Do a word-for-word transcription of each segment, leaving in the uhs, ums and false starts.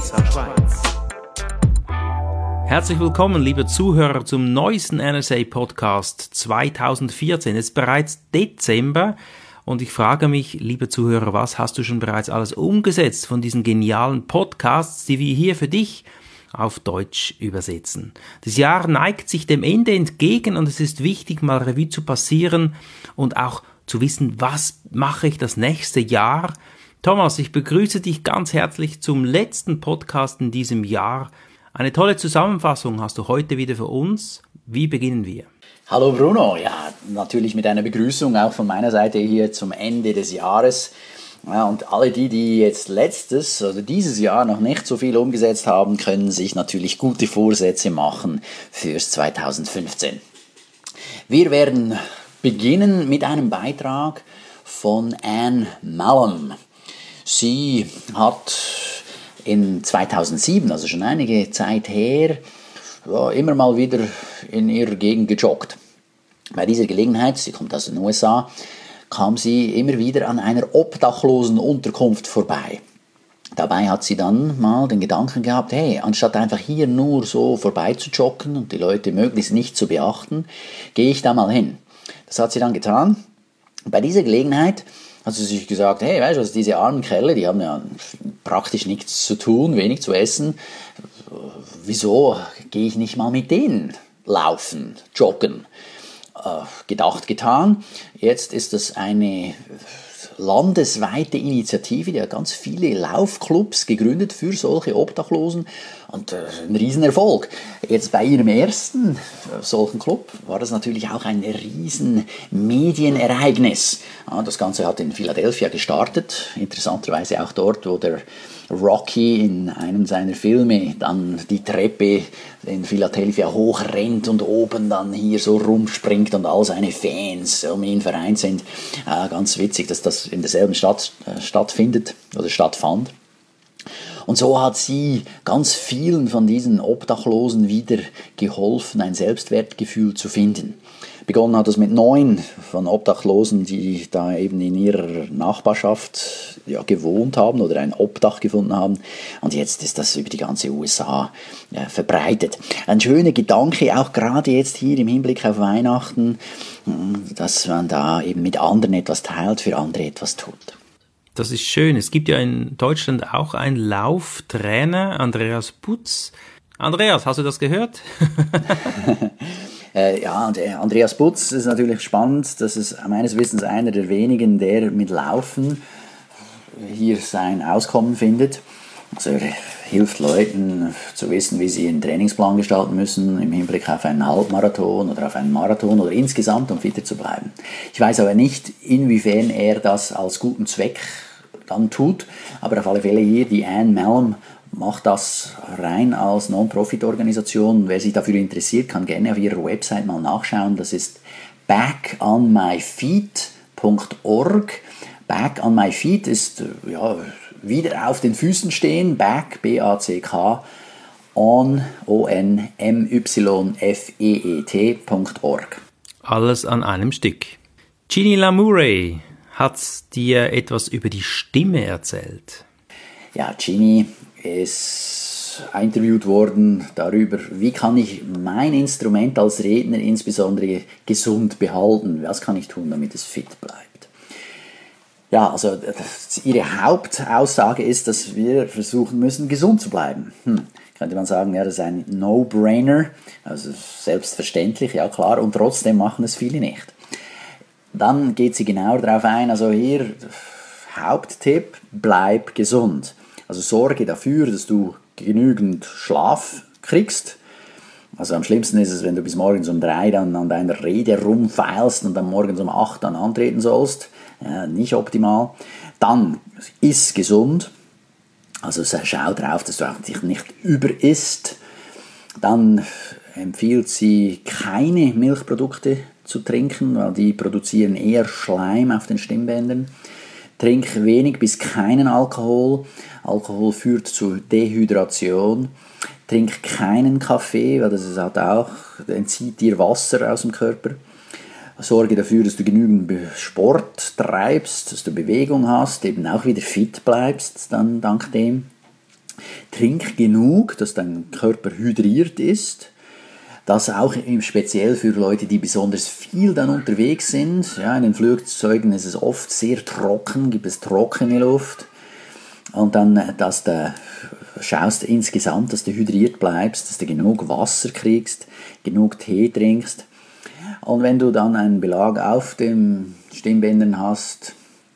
S R Schweiz. Herzlich willkommen, liebe Zuhörer, zum neuesten N S A-Podcast zweitausendvierzehn. Es ist bereits Dezember und ich frage mich, liebe Zuhörer, was hast du schon bereits alles umgesetzt von diesen genialen Podcasts, die wir hier für dich auf Deutsch übersetzen. Das Jahr neigt sich dem Ende entgegen und es ist wichtig, mal Revue zu passieren und auch zu wissen, was mache ich das nächste Jahr. Thomas, ich begrüße dich ganz herzlich zum letzten Podcast in diesem Jahr. Eine tolle Zusammenfassung hast du heute wieder für uns. Wie beginnen wir? Hallo Bruno, ja, natürlich mit einer Begrüßung auch von meiner Seite hier zum Ende des Jahres. Ja, und alle die, die jetzt letztes, also dieses Jahr noch nicht so viel umgesetzt haben, können sich natürlich gute Vorsätze machen fürs zweitausendfünfzehn. Wir werden beginnen mit einem Beitrag von Anne Mallam. Sie hat in zweitausendsieben, also schon einige Zeit her, ja, immer mal wieder in ihrer Gegend gejoggt. Bei dieser Gelegenheit, sie kommt aus den U S A, kam sie immer wieder an einer obdachlosen Unterkunft vorbei. Dabei hat sie dann mal den Gedanken gehabt, hey, anstatt einfach hier nur so vorbei zu joggen und die Leute möglichst nicht zu beachten, gehe ich da mal hin. Das hat sie dann getan. Bei dieser Gelegenheit hat sie sich gesagt, hey, weißt du, also diese armen Kerle, die haben ja praktisch nichts zu tun, wenig zu essen. Wieso gehe ich nicht mal mit denen laufen, joggen? Äh, gedacht, getan. Jetzt ist das eine landesweite Initiative, die hat ganz viele Laufclubs gegründet für solche Obdachlosen und äh, ein Riesenerfolg. Jetzt bei ihrem ersten äh, solchen Club war das natürlich auch ein riesen Medienereignis. Ja, das Ganze hat in Philadelphia gestartet, interessanterweise auch dort, wo der Rocky in einem seiner Filme dann die Treppe in Philadelphia hochrennt und oben dann hier so rumspringt und all seine Fans um ihn vereint sind. Äh, ganz witzig, dass das in derselben Stadt äh, stattfindet oder stattfand. Und so hat sie ganz vielen von diesen Obdachlosen wieder geholfen, ein Selbstwertgefühl zu finden. Begonnen hat es mit neun von Obdachlosen, die da eben in ihrer Nachbarschaft ja, gewohnt haben oder ein Obdach gefunden haben. Und jetzt ist das über die ganze U S A ja, verbreitet. Ein schöner Gedanke, auch gerade jetzt hier im Hinblick auf Weihnachten, dass man da eben mit anderen etwas teilt, für andere etwas tut. Das ist schön. Es gibt ja in Deutschland auch einen Lauftrainer, Andreas Putz. Andreas, hast du das gehört? Äh, ja, und Andreas Putz ist natürlich spannend. Das ist meines Wissens einer der wenigen, der mit Laufen hier sein Auskommen findet. Also er hilft Leuten zu wissen, wie sie einen Trainingsplan gestalten müssen im Hinblick auf einen Halbmarathon oder auf einen Marathon oder insgesamt, um fitter zu bleiben. Ich weiß aber nicht, inwiefern er das als guten Zweck dann tut, aber auf alle Fälle hier die Anne Mallam macht das rein als Non-Profit-Organisation. Wer sich dafür interessiert, kann gerne auf ihrer Website mal nachschauen. Das ist back on my feet dot org. Back on my feet ist ja, wieder auf den Füßen stehen. Back, B A C K, on, O N M Y F E E T dot org. Alles an einem Stück. Ginny Lamoureux hat dir etwas über die Stimme erzählt. Ja, Ginny ist interviewt worden darüber, wie kann ich mein Instrument als Redner insbesondere gesund behalten. Was kann ich tun, damit es fit bleibt? Ja, also ihre Hauptaussage ist, dass wir versuchen müssen, gesund zu bleiben. Hm, könnte man sagen, ja, das ist ein No-Brainer, also selbstverständlich, ja klar, und trotzdem machen es viele nicht. Dann geht sie genauer darauf ein, also hier Haupttipp, bleib gesund. Also sorge dafür, dass du genügend Schlaf kriegst. Also am schlimmsten ist es, wenn du bis morgens um drei dann an deiner Rede rumfeilst und dann morgens um acht dann antreten sollst. Ja, nicht optimal. Dann iss gesund. Also schau drauf, dass du auch dich nicht überisst. Dann empfiehlt sie, keine Milchprodukte zu trinken, weil die produzieren eher Schleim auf den Stimmbändern. Trink wenig bis keinen Alkohol. Alkohol führt zu Dehydration. Trink keinen Kaffee, weil das hat auch, entzieht dir Wasser aus dem Körper. Sorge dafür, dass du genügend Sport treibst, dass du Bewegung hast, eben auch wieder fit bleibst, dann dank dem. trink genug, dass dein Körper hydriert ist. Das auch speziell für Leute, die besonders viel dann unterwegs sind. Ja, in den Flugzeugen ist es oft sehr trocken, gibt es trockene Luft. Und dann, dass du schaust insgesamt, dass du hydriert bleibst, dass du genug Wasser kriegst, genug Tee trinkst. Und wenn du dann einen Belag auf den Stimmbändern hast,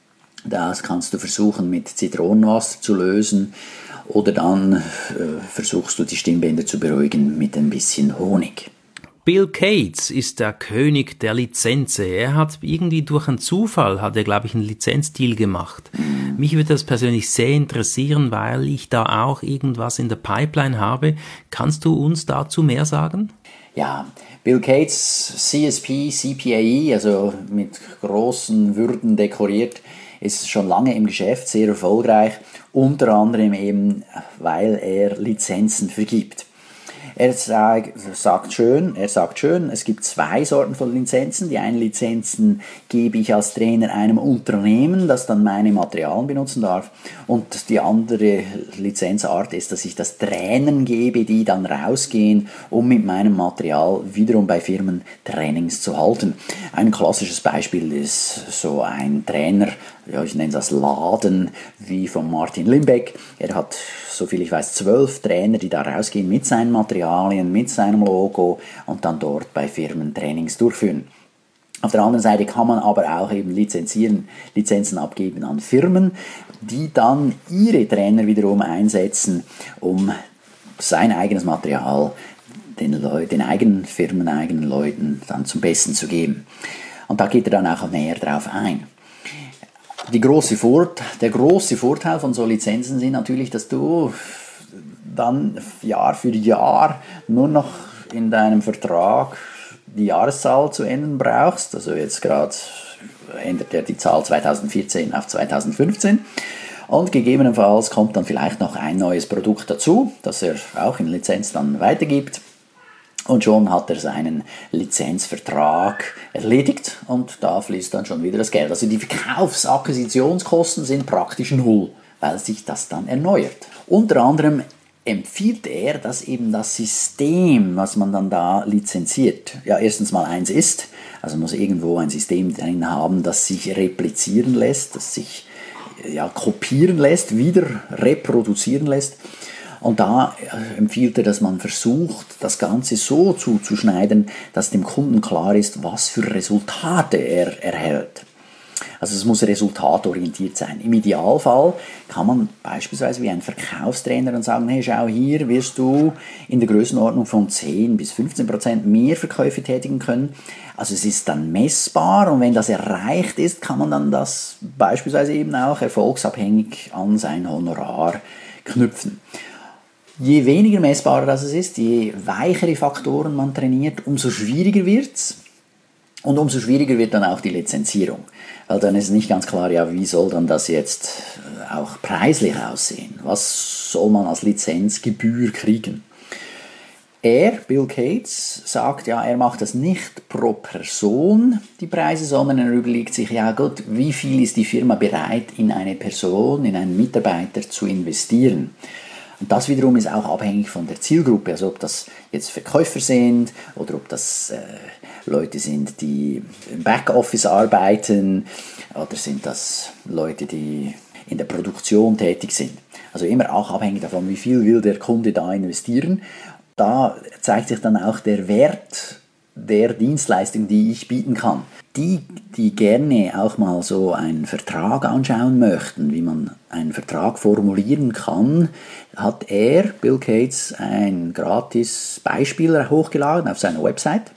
das kannst du versuchen mit Zitronenwasser zu lösen. Oder dann äh, versuchst du die Stimmbänder zu beruhigen mit ein bisschen Honig. Bill Gates ist der König der Lizenzen. Er hat irgendwie durch einen Zufall, hat er, glaube ich, einen Lizenzdeal gemacht. Mhm. Mich würde das persönlich sehr interessieren, weil ich da auch irgendwas in der Pipeline habe. Kannst du uns dazu mehr sagen? Ja, Bill Gates, C S P, C P A E, also mit großen Würden dekoriert, ist schon lange im Geschäft, sehr erfolgreich, unter anderem eben, weil er Lizenzen vergibt. Er sagt schön, er sagt schön, es gibt zwei Sorten von Lizenzen. Die einen Lizenzen gebe ich als Trainer einem Unternehmen, das dann meine Materialien benutzen darf. Und die andere Lizenzart ist, dass ich das Trainern gebe, die dann rausgehen, um mit meinem Material wiederum bei Firmen Trainings zu halten. Ein klassisches Beispiel ist so ein Trainer, ja, ich nenne das Laden, wie von Martin Limbeck. Er hat, soviel ich weiß, zwölf Trainer, die da rausgehen mit seinen Materialien, mit seinem Logo und dann dort bei Firmen Trainings durchführen. Auf der anderen Seite kann man aber auch eben lizenzieren, Lizenzen abgeben an Firmen, die dann ihre Trainer wiederum einsetzen, um sein eigenes Material den, Leu- den eigenen Firmen, eigenen Leuten dann zum Besten zu geben. Und da geht er dann auch näher drauf ein. Die große Vort- der große Vorteil von so Lizenzen sind natürlich, dass du dann Jahr für Jahr nur noch in deinem Vertrag die Jahreszahl zu ändern brauchst. Also jetzt gerade ändert er die Zahl zweitausendvierzehn auf zweitausendfünfzehn. Und gegebenenfalls kommt dann vielleicht noch ein neues Produkt dazu, das er auch in Lizenz dann weitergibt. Und schon hat er seinen Lizenzvertrag erledigt und da fließt dann schon wieder das Geld. Also die Verkaufsakquisitionskosten sind praktisch null, weil sich das dann erneuert. Unter anderem empfiehlt er, dass eben das System, was man dann da lizenziert, ja erstens mal eins ist, also muss irgendwo ein System drin haben, das sich replizieren lässt, das sich ja, kopieren lässt, wieder reproduzieren lässt. Und da empfiehlt er, dass man versucht, das Ganze so zuzuschneiden, dass dem Kunden klar ist, was für Resultate er erhält. Also es muss resultatorientiert sein. Im Idealfall kann man beispielsweise wie ein Verkaufstrainer dann sagen, hey, schau hier, wirst du in der Größenordnung von zehn bis fünfzehn Prozent mehr Verkäufe tätigen können. Also es ist dann messbar und wenn das erreicht ist, kann man dann das beispielsweise eben auch erfolgsabhängig an sein Honorar knüpfen. Je weniger messbarer das ist, je weichere Faktoren man trainiert, umso schwieriger wird es. Und umso schwieriger wird dann auch die Lizenzierung. Weil dann ist nicht ganz klar, ja, wie soll dann das jetzt auch preislich aussehen? Was soll man als Lizenzgebühr kriegen? Er, Bill Gates, sagt, ja, er macht das nicht pro Person, die Preise, sondern er überlegt sich, ja gut, wie viel ist die Firma bereit, in eine Person, in einen Mitarbeiter zu investieren? Und das wiederum ist auch abhängig von der Zielgruppe, also ob das jetzt Verkäufer sind oder ob das äh, Leute sind, die im Backoffice arbeiten oder sind das Leute, die in der Produktion tätig sind. Also immer auch abhängig davon, wie viel will der Kunde da investieren. Da zeigt sich dann auch der Wert der Dienstleistung, die ich bieten kann. Die, die gerne auch mal so einen Vertrag anschauen möchten, wie man einen Vertrag formulieren kann, hat er, Bill Gates, ein gratis Beispiel hochgeladen auf seiner Website.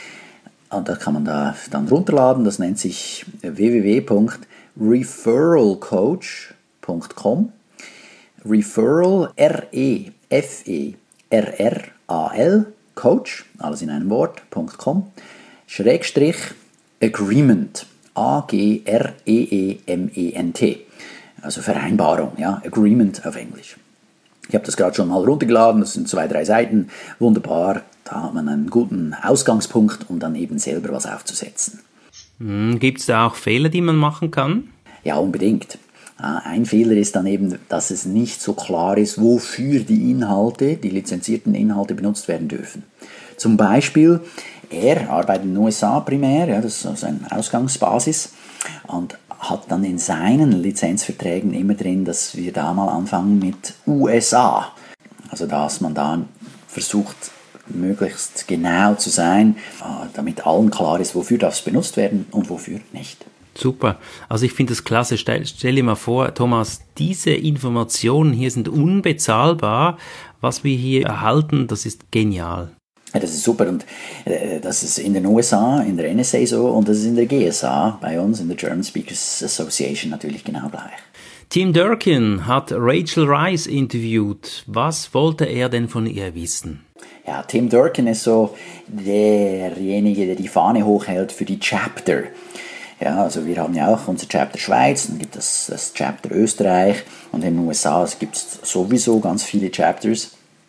Und das kann man da dann runterladen, das nennt sich w w w punkt referral coach punkt com. Referral, R E F E R R A L, Coach, alles in einem Wort, .com, Schrägstrich, Agreement, A G R E E M E N T, also Vereinbarung, ja, Agreement auf Englisch. Ich habe das gerade schon mal runtergeladen, das sind zwei, drei Seiten, wunderbar, da hat man einen guten Ausgangspunkt, um dann eben selber was aufzusetzen. Hm, gibt es da auch Fehler, die man machen kann? Ja, unbedingt. Ein Fehler ist dann eben, dass es nicht so klar ist, wofür die Inhalte, die lizenzierten Inhalte benutzt werden dürfen. Zum Beispiel, er arbeitet in den U S A primär, ja, das ist seine Ausgangsbasis, und hat dann in seinen Lizenzverträgen immer drin, dass wir da mal anfangen mit U S A. Also dass man da versucht, möglichst genau zu sein, damit allen klar ist, wofür darf es benutzt werden und wofür nicht. Super. Also ich finde das klasse. Stell, stell dir mal vor, Thomas, diese Informationen hier sind unbezahlbar. Was wir hier erhalten, das ist genial. Ja, das ist super und äh, das ist in den U S A, in der N S A so und das ist in der G S A bei uns, in der German Speakers Association natürlich genau gleich. Tim Durkin hat Rachel Rice interviewt. Was wollte er denn von ihr wissen? Ja, Tim Durkin ist so derjenige, der die Fahne hochhält für die Chapter. Ja, also wir haben ja auch unser Chapter Schweiz, dann gibt es das Chapter Österreich und in den U S A gibt es sowieso ganz viele Chapters.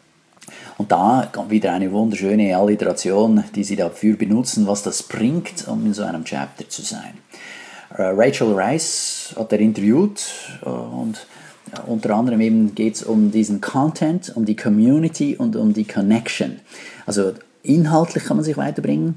Und da kommt wieder eine wunderschöne Alliteration, die sie dafür benutzen, was das bringt, um in so einem Chapter zu sein. Rachel Rice hat er interviewt und unter anderem eben geht es um diesen Content, um die Community und um die Connection. Also inhaltlich kann man sich weiterbringen.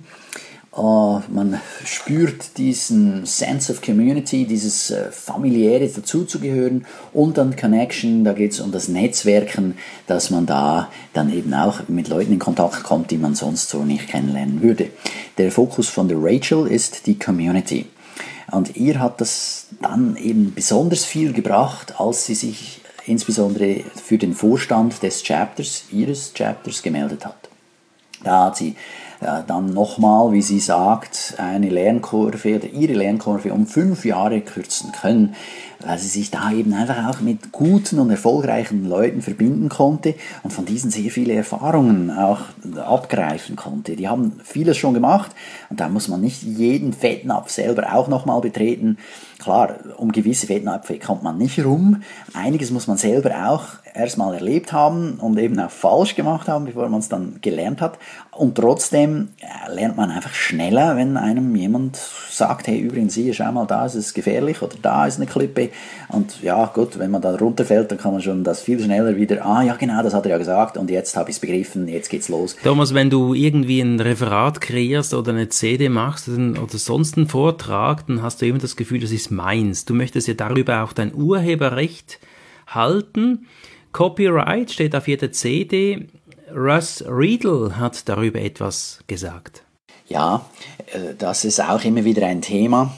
Uh, man spürt diesen Sense of Community, dieses äh, familiäre dazuzugehören und dann Connection, da geht es um das Netzwerken, dass man da dann eben auch mit Leuten in Kontakt kommt, die man sonst so nicht kennenlernen würde. Der Fokus von der Rachel ist die Community und ihr hat das dann eben besonders viel gebracht, als sie sich insbesondere für den Vorstand des Chapters, ihres Chapters gemeldet hat. Da hat sie Ja, dann nochmal, wie sie sagt, eine Lernkurve oder ihre Lernkurve um fünf Jahre kürzen können, weil sie sich da eben einfach auch mit guten und erfolgreichen Leuten verbinden konnte und von diesen sehr viele Erfahrungen auch abgreifen konnte. Die haben vieles schon gemacht und da muss man nicht jeden Fettnapf selber auch nochmal betreten. Klar, um gewisse Fettnäpfe kommt man nicht rum. Einiges muss man selber auch erstmal erlebt haben und eben auch falsch gemacht haben, bevor man es dann gelernt hat. Und trotzdem ja, lernt man einfach schneller, wenn einem jemand sagt, hey, übrigens hier, schau mal, da ist es gefährlich oder da ist eine Klippe. Und ja, gut, wenn man da runterfällt, dann kann man schon das viel schneller wieder, ah ja genau, das hat er ja gesagt und jetzt habe ich es begriffen, jetzt geht's los. Thomas, wenn du irgendwie ein Referat kreierst oder eine C D machst oder sonst einen Vortrag, dann hast du immer das Gefühl, das ist meins. Du möchtest ja darüber auch dein Urheberrecht halten. Copyright steht auf jeder C D. Russ Riedel hat darüber etwas gesagt. Ja, das ist auch immer wieder ein Thema.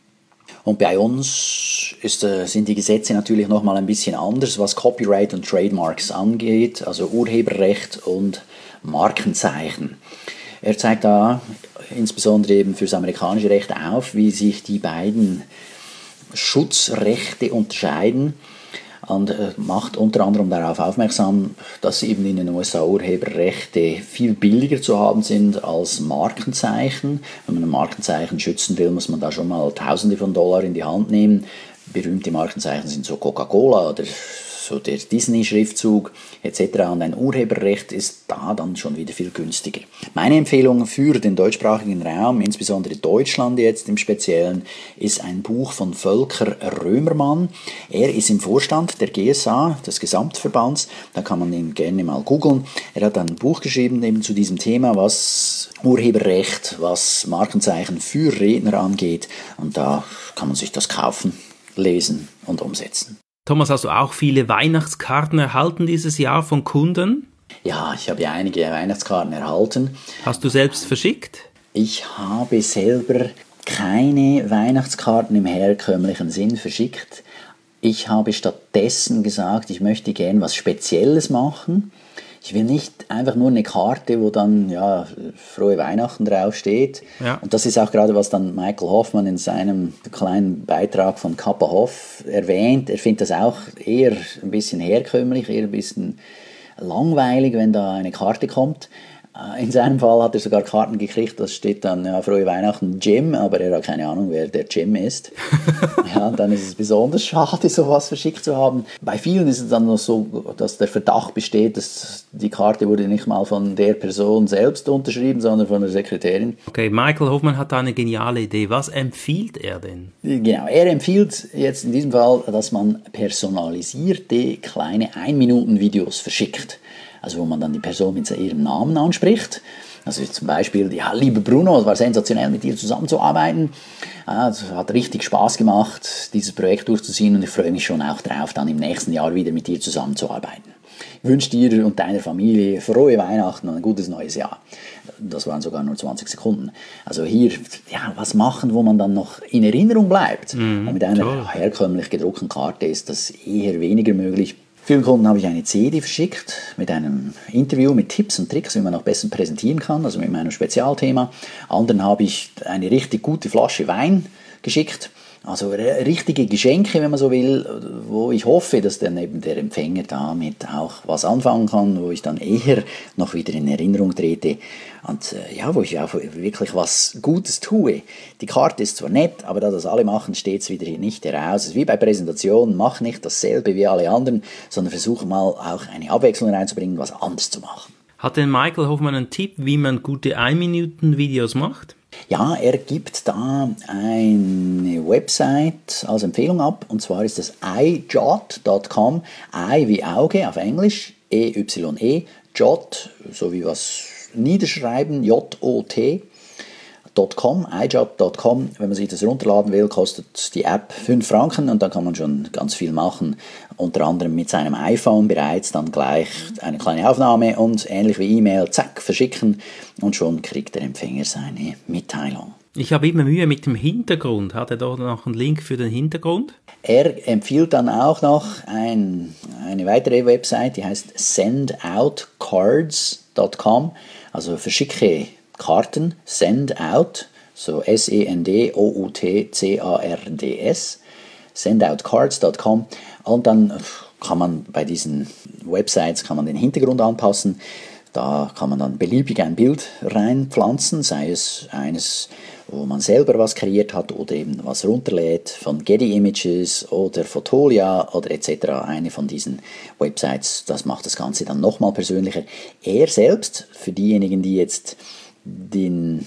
Und bei uns ist, sind die Gesetze natürlich nochmal ein bisschen anders, was Copyright und Trademarks angeht, also Urheberrecht und Markenzeichen. Er zeigt da insbesondere eben fürs amerikanische Recht auf, wie sich die beiden Schutzrechte unterscheiden. Und äh, macht unter anderem darauf aufmerksam, dass eben in den U S A Urheberrechte viel billiger zu haben sind als Markenzeichen. Wenn man ein Markenzeichen schützen will, muss man da schon mal Tausende von Dollar in die Hand nehmen. Berühmte Markenzeichen sind so Coca-Cola oder so der Disney-Schriftzug et cetera. Und ein Urheberrecht ist da dann schon wieder viel günstiger. Meine Empfehlung für den deutschsprachigen Raum, insbesondere Deutschland jetzt im Speziellen, ist ein Buch von Volker Römermann. Er ist im Vorstand der G S A, des Gesamtverbands. Da kann man ihn gerne mal googeln. Er hat ein Buch geschrieben eben zu diesem Thema, was Urheberrecht, was Markenzeichen für Redner angeht. Und da kann man sich das kaufen, lesen und umsetzen. Thomas, hast du auch viele Weihnachtskarten erhalten dieses Jahr von Kunden? Ja, ich habe ja einige Weihnachtskarten erhalten. Hast du selbst verschickt? Ich habe selber keine Weihnachtskarten im herkömmlichen Sinn verschickt. Ich habe stattdessen gesagt, ich möchte gerne was Spezielles machen. Ich will nicht einfach nur eine Karte, wo dann ja, frohe Weihnachten draufsteht. Ja. Und das ist auch gerade, was dann Michael Hoffman in seinem kleinen Beitrag von Kappa Hoff erwähnt. Er findet das auch eher ein bisschen herkömmlich, eher ein bisschen langweilig, wenn da eine Karte kommt. In seinem Fall hat er sogar Karten gekriegt, das steht dann, ja, frohe Weihnachten Jim, aber er hat keine Ahnung, wer der Jim ist. Ja, und dann ist es besonders schade, sowas verschickt zu haben. Bei vielen ist es dann noch so, dass der Verdacht besteht, dass die Karte wurde nicht mal von der Person selbst unterschrieben, sondern von der Sekretärin. Okay, Michael Hofmann hat da eine geniale Idee. Was empfiehlt er denn? Genau, er empfiehlt jetzt in diesem Fall, dass man personalisierte kleine ein-Minuten-Videos verschickt. Also wo man dann die Person mit ihrem Namen anspricht. Also zum Beispiel, ja, lieber Bruno, es war sensationell, mit dir zusammenzuarbeiten. Ja, es hat richtig Spaß gemacht, dieses Projekt durchzuziehen und ich freue mich schon auch drauf, dann im nächsten Jahr wieder mit dir zusammenzuarbeiten. Ich wünsche dir und deiner Familie frohe Weihnachten und ein gutes neues Jahr. Das waren sogar nur zwanzig Sekunden. Also hier, ja, was machen, wo man dann noch in Erinnerung bleibt. Mm, und mit einer toll. herkömmlich gedruckten Karte ist das eher weniger möglich. Vielen Kunden habe ich eine C D verschickt mit einem Interview mit Tipps und Tricks, wie man noch besser präsentieren kann, also mit meinem Spezialthema. Anderen habe ich eine richtig gute Flasche Wein geschickt, also richtige Geschenke, wenn man so will, wo ich hoffe, dass dann eben der Empfänger damit auch was anfangen kann, wo ich dann eher noch wieder in Erinnerung trete und äh, ja, wo ich auch wirklich was Gutes tue. Die Karte ist zwar nett, aber da das alle machen, steht es wieder nicht heraus. Es ist wie bei Präsentationen, mach nicht dasselbe wie alle anderen, sondern versuche mal auch eine Abwechslung reinzubringen, was anders zu machen. Hat denn Michael Hofmann einen Tipp, wie man gute ein-Minuten-Videos macht? Ja, er gibt da eine Website als Empfehlung ab, und zwar ist das i jot punkt com, I wie Auge auf Englisch, E Y E, Jot, so wie was niederschreiben, J O T, .com, i jot punkt com. Wenn man sich das runterladen will, kostet die App fünf Franken und dann kann man schon ganz viel machen. Unter anderem mit seinem iPhone bereits dann gleich eine kleine Aufnahme und ähnlich wie E-Mail, zack, verschicken und schon kriegt der Empfänger seine Mitteilung. Ich habe immer Mühe mit dem Hintergrund. Hat er doch noch einen Link für den Hintergrund? Er empfiehlt dann auch noch ein, eine weitere Website, die heißt send out cards punkt com, also verschicke Karten, send out, so S E N D O U T C A R D S, send out cards punkt com, und dann kann man bei diesen Websites kann man den Hintergrund anpassen. Da kann man dann beliebig ein Bild reinpflanzen, sei es eines, wo man selber was kreiert hat oder eben was runterlädt von Getty Images oder Fotolia oder et cetera. Eine von diesen Websites, das macht das Ganze dann nochmal persönlicher. Er selbst, für diejenigen, die jetzt den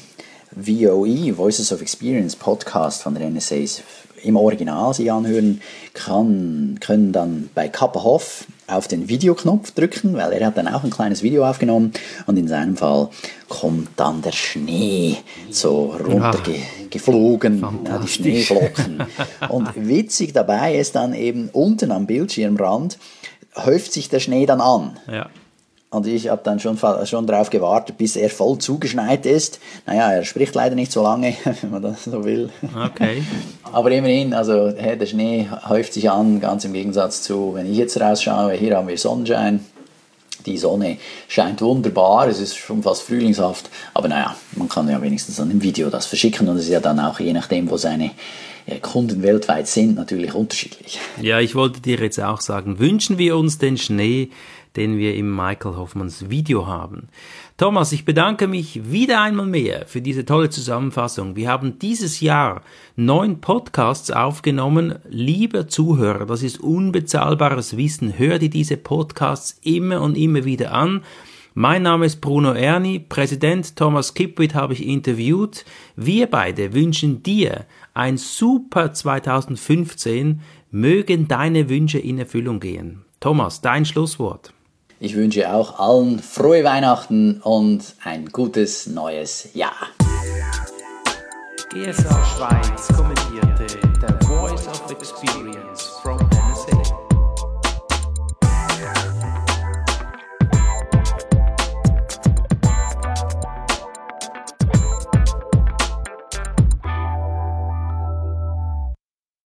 V O E, Voices of Experience Podcast von der N S A im Original sich anhören, kann, können dann bei Kappa Hoff auf den Videoknopf drücken, weil er hat dann auch ein kleines Video aufgenommen und in seinem Fall kommt dann der Schnee so runtergeflogen, ja, die Schneeflocken. Und witzig dabei ist dann eben unten am Bildschirmrand häuft sich der Schnee dann an. Ja. Und ich habe dann schon, schon darauf gewartet, bis er voll zugeschneit ist. Naja, er spricht leider nicht so lange, wenn man das so will. Okay. Aber immerhin, also der Schnee häuft sich an, ganz im Gegensatz zu, wenn ich jetzt rausschaue, hier haben wir Sonnenschein. Die Sonne scheint wunderbar, es ist schon fast frühlingshaft. Aber naja, man kann ja wenigstens dann im Video das verschicken und es ist ja dann auch, je nachdem, wo seine Kunden weltweit sind, natürlich unterschiedlich. Ja, ich wollte dir jetzt auch sagen, wünschen wir uns den Schnee, den wir im Michael Hofmanns Video haben. Thomas, ich bedanke mich wieder einmal mehr für diese tolle Zusammenfassung. Wir haben dieses Jahr neun Podcasts aufgenommen. Lieber Zuhörer, das ist unbezahlbares Wissen. Hör dir diese Podcasts immer und immer wieder an. Mein Name ist Bruno Erni, Präsident Thomas Kipwith habe ich interviewt. Wir beide wünschen dir ein super zwanzig fünfzehn. Mögen deine Wünsche in Erfüllung gehen. Thomas, dein Schlusswort. Ich wünsche auch allen frohe Weihnachten und ein gutes neues Jahr. G S A Schweiz kommentierte The Voice of Experience from N S A.